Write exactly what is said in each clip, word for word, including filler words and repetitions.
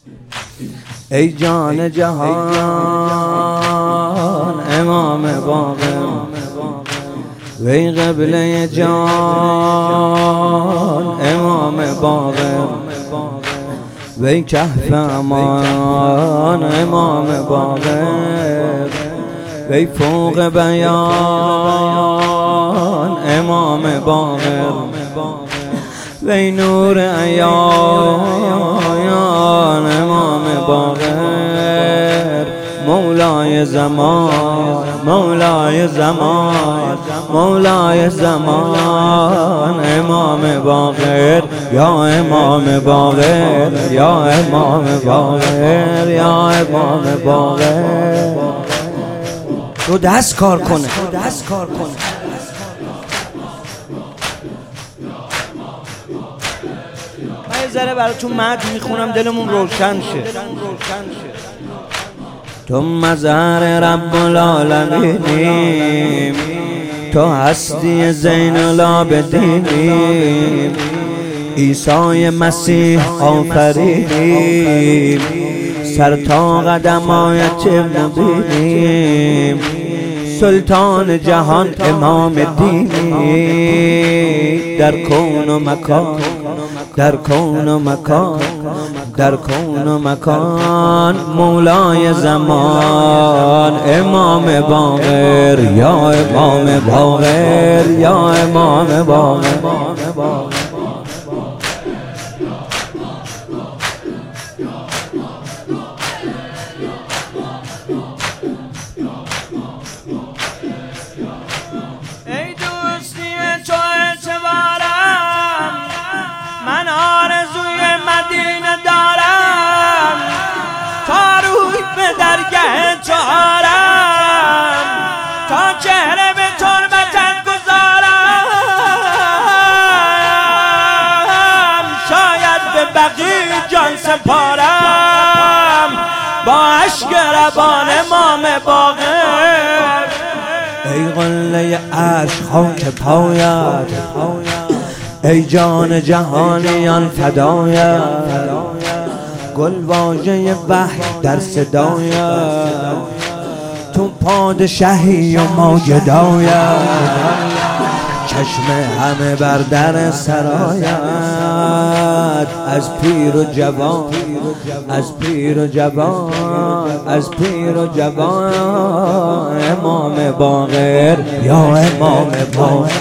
ای جان جهان امام باقر، وی قبله جان امام باقر، وی کهف امان امام باقر، وی فوق بیان امام باقر، وی نور عیان امام باقر، مولای زمان مولای زمان مولای زمان امام باقر، یا امام باقر یا امام باقر یا امام باقر. دو دست کار کنه، دو دست کار کنه. من یه ذره براتون مد میخونم دلمون روشن شه. تو مظهر رب العالمینیم، تو هستی زین العابدینیم، عیسی مسیح آفرینیم، سر تا قدمایت مبینیم، سلطان جهان امام دینی، در کون و مکان در کون و مکان در کون و مکان، مولای زمان امام باقر، یا امام باقر یا امام باقر. ای دوستی تو اعتبارم، من آرزوی مدینه دارم، تا روی به درگه تو آرم، تا چهره به تربتت گذارم، شاید به بقی جان سپارم، با عشق ربان امام باقر. ای قله عشق خاک پایت، ای جان جهانیان فدایت، گل واژه وحی در صدایت، تو پادشاهی و ما گدایت، چشم همه بر در سرایت، از پیر و جوان از پیر و جوان از پیر و جوان امام باقر، یا امام باقر.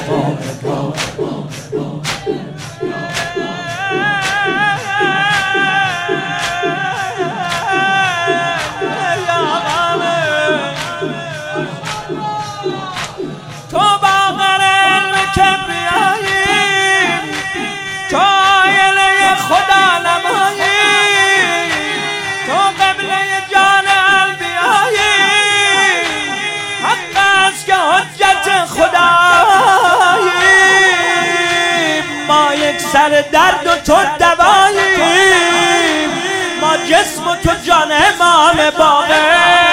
سر درد و تو دواییم، ما جسم و تو جان امام باقر.